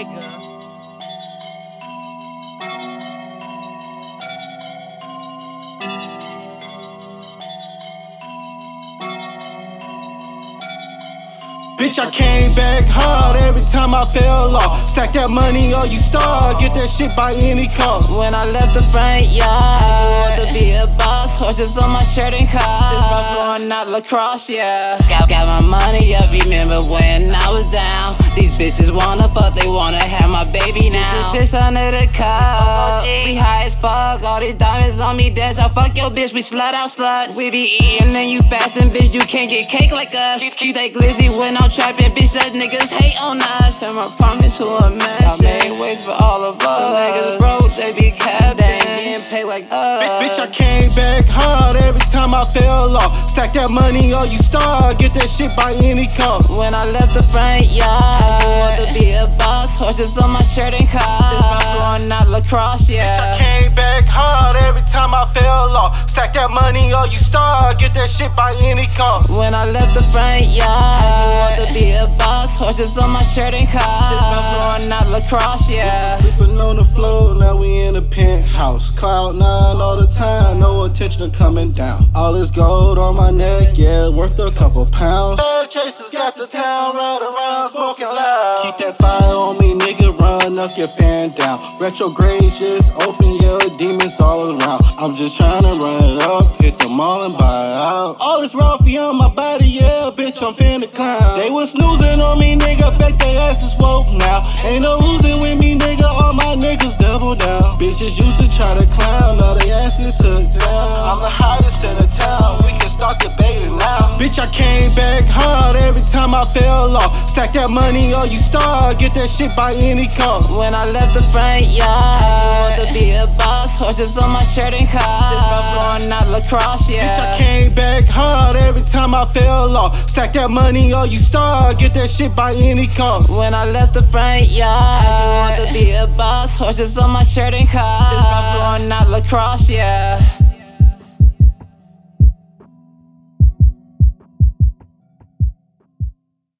Omega. Bitch, I came back hard every time I fell off. Stack that money or you starve, get that shit by any cost. When I left the front yard, I wanted to be a boss. Horses on my shirt and car. This my floor, not lacrosse, yeah. Got my money up, remember when I was down. These bitches wanna fuck, they wanna have my baby now. 600 a cup, we high as fuck. All these diamonds on me, dance. I fuck your bitch, we slut out sluts. We be eating and you fasting, bitch, you can't get cake like us. Keep that glizzy when I'm trapping, bitch, that niggas hate on us. Turn my apartment to a mansion. I made ways for all of us. Some niggas broke, they be capped. They ain't getting paid like us. Bitch, I came back hard every time I fell off. Stack that money or you starve, get that shit by any cost. When I left the front yard, I wanted to be a boss. Horses on my shirt and car. This my floor, not lacrosse, yeah. Bitch, I came back hard every time I fell off. Stack that money or you starve, get that shit by any cost. When I left the front yard, I wanted to be a boss. Horses on my shirt and car. This my floor, not lacrosse, yeah. Sleeping on the floor, now we in a penthouse. Cloud 9 all the time, no attention to coming down. All this gold on my neck, yeah, worth a couple pounds. Bad chasers got the town right around, smoking loud. Keep that fire on me, nigga, run up your fan down. Retrograde just open, yeah, demons all around. I'm just trying to run it up, hit the mall and buy out. All this Ralphie on my body, yeah, bitch, I'm finna clown. They was snoozing on me, nigga, bet they asses woke now. Ain't no losing with me, nigga, all my niggas double down. Bitches used to try to clown, now they asses took down. I'm the hottest in the town, we can start debating now. Bitch, I came back hard every time I fell off. Stack that money or you starve, get that shit by any cost. When I left the front yard, I wanted to be a boss. Horses on my shirt and car. This my floor, not lacrosse, yeah. Bitch, I came back hard every time I fell off. Stack that money or you starve, get that shit by any cost. When I left the front yard, I wanted to be a boss. Horses on my shirt and car. This my floor, not lacrosse, yeah.